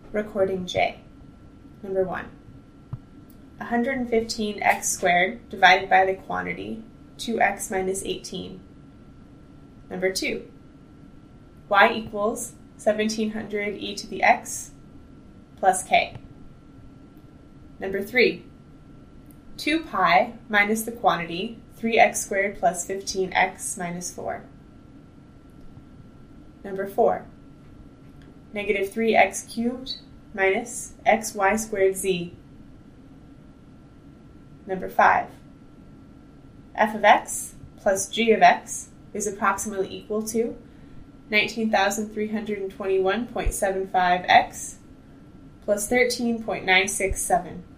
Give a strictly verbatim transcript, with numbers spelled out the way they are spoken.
Recording J. Number one. one hundred fifteen x squared divided by the quantity two x minus eighteen. Number two. Y equals seventeen hundred e to the x plus k. Number three. two pi minus the quantity three x squared plus fifteen x minus four. Number four. Negative three x cubed minus xy squared z. Number five. F of x plus g of x is approximately equal to nineteen thousand three hundred twenty-one point seven five x plus thirteen point nine six seven.